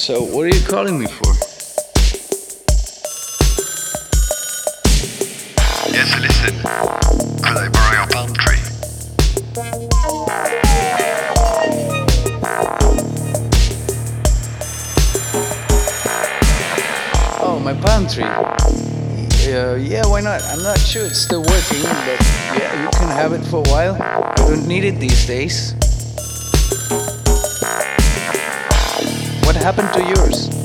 So, what are you calling me for? Yes, listen. Could I borrow your palm tree? Oh, my palm tree. Yeah, why not? I'm not sure it's still working, but yeah, you can have it for a while. I don't need it these days. What happened to yours?